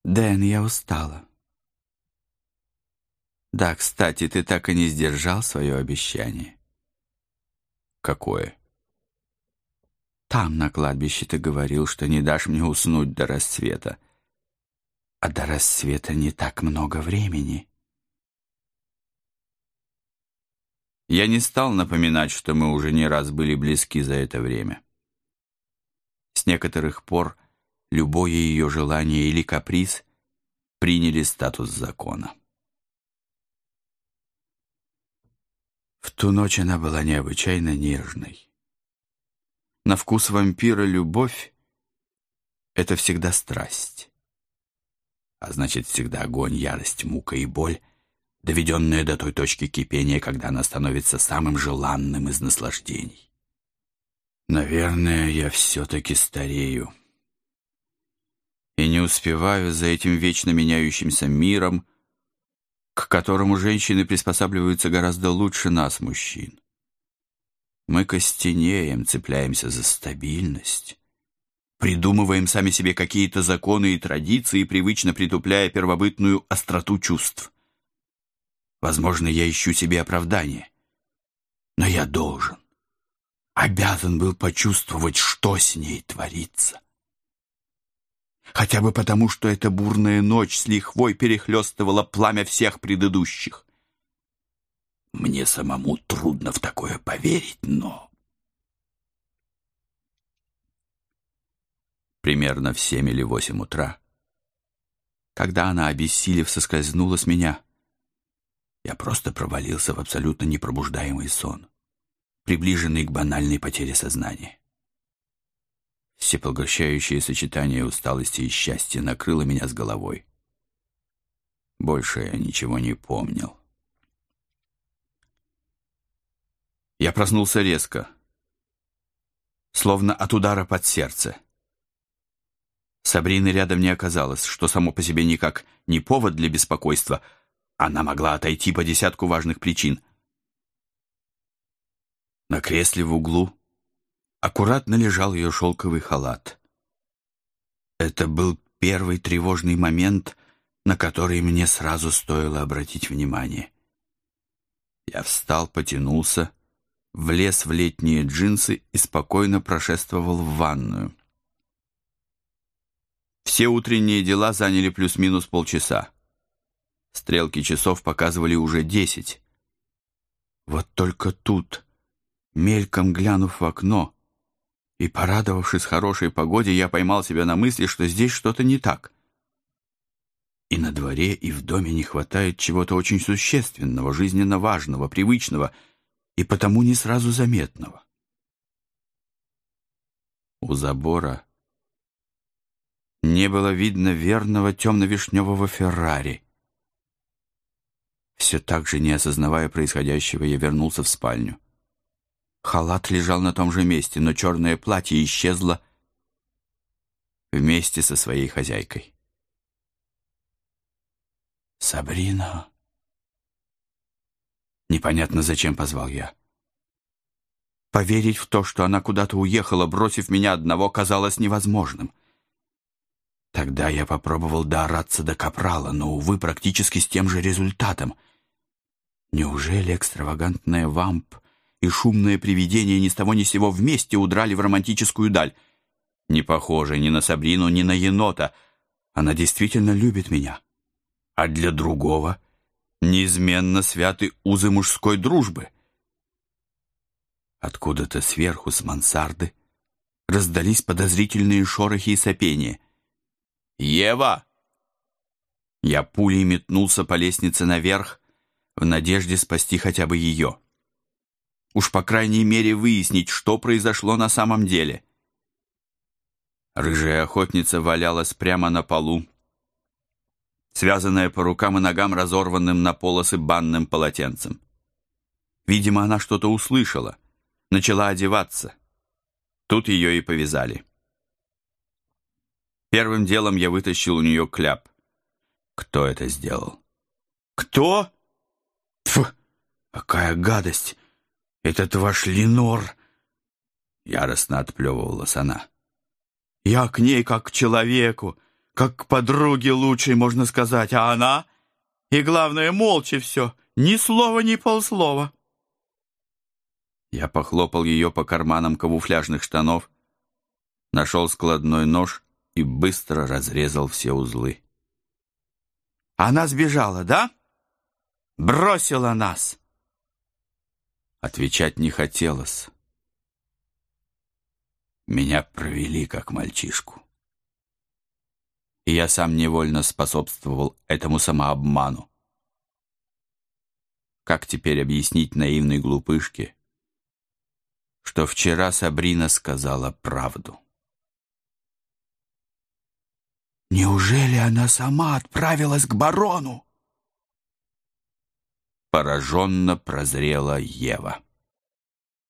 Дэн, я устала. Да, кстати, ты так и не сдержал свое обещание. Какое? Там, на кладбище, ты говорил, что не дашь мне уснуть до рассвета. А до рассвета не так много времени. Я не стал напоминать, что мы уже не раз были близки за это время. С некоторых пор любое ее желание или каприз приняли статус закона. В ту ночь она была необычайно нежной. На вкус вампира любовь — это всегда страсть. А значит, всегда огонь, ярость, мука и боль, доведенная до той точки кипения, когда она становится самым желанным из наслаждений. Наверное, я все-таки старею. И не успеваю за этим вечно меняющимся миром, к которому женщины приспосабливаются гораздо лучше нас, мужчин. Мы костенеем, цепляемся за стабильность, придумываем сами себе какие-то законы и традиции, привычно притупляя первобытную остроту чувств. Возможно, я ищу себе оправдание, но я должен, обязан был почувствовать, что с ней творится. Хотя бы потому, что эта бурная ночь с лихвой перехлестывала пламя всех предыдущих. Мне самому трудно в такое поверить, но... Примерно в 7 или 8 утра, когда она, обессилев, соскользнула с меня, я просто провалился в абсолютно непробуждаемый сон, приближенный к банальной потере сознания. Всепоглощающее сочетание усталости и счастья накрыло меня с головой. Больше я ничего не помнил. Я проснулся резко, словно от удара под сердце. Сабрины рядом не оказалось, что само по себе никак не повод для беспокойства. Она могла отойти по десятку важных причин. На кресле в углу аккуратно лежал ее шелковый халат. Это был первый тревожный момент, на который мне сразу стоило обратить внимание. Я встал, потянулся, влез в летние джинсы и спокойно прошествовал в ванную. Все утренние дела заняли плюс-минус полчаса. Стрелки часов показывали уже 10. Вот только тут, мельком глянув в окно и порадовавшись хорошей погоде, я поймал себя на мысли, что здесь что-то не так. И на дворе, и в доме не хватает чего-то очень существенного, жизненно важного, привычного и потому не сразу заметного. У забора не было видно верного темно-вишневого Феррари. Все так же, не осознавая происходящего, я вернулся в спальню. Халат лежал на том же месте, но черное платье исчезло вместе со своей хозяйкой. «Сабрина!» Непонятно, зачем позвал я. Поверить в то, что она куда-то уехала, бросив меня одного, казалось невозможным. Тогда я попробовал доораться до капрала, но, увы, практически с тем же результатом. Неужели экстравагантная вамп и шумное привидение ни с того ни с сего вместе удрали в романтическую даль? Не похоже ни на Сабрину, ни на енота. Она действительно любит меня. А для другого неизменно святы узы мужской дружбы. Откуда-то сверху, с мансарды, раздались подозрительные шорохи и сопения. «Ева!» Я пулей метнулся по лестнице наверх в надежде спасти хотя бы ее. Уж по крайней мере выяснить, что произошло на самом деле. Рыжая охотница валялась прямо на полу, связанная по рукам и ногам разорванным на полосы банным полотенцем. Видимо, она что-то услышала, начала одеваться. Тут ее и повязали. Первым делом я вытащил у нее кляп. Кто это сделал? Кто? Тьфу! Какая гадость! Этот ваш Ленор! Яростно отплевывалась она. Я к ней как к человеку, как к подруге лучшей, можно сказать, а она, и главное, молча все, ни слова, ни полслова. Я похлопал ее по карманам камуфляжных штанов, нашел складной нож и быстро разрезал все узлы. Она сбежала, да? Бросила нас. Отвечать не хотелось. Меня провели как мальчишку. И я сам невольно способствовал этому самообману. Как теперь объяснить наивной глупышке, что вчера Сабрина сказала правду? Неужели она сама отправилась к барону? Пораженно прозрела Ева.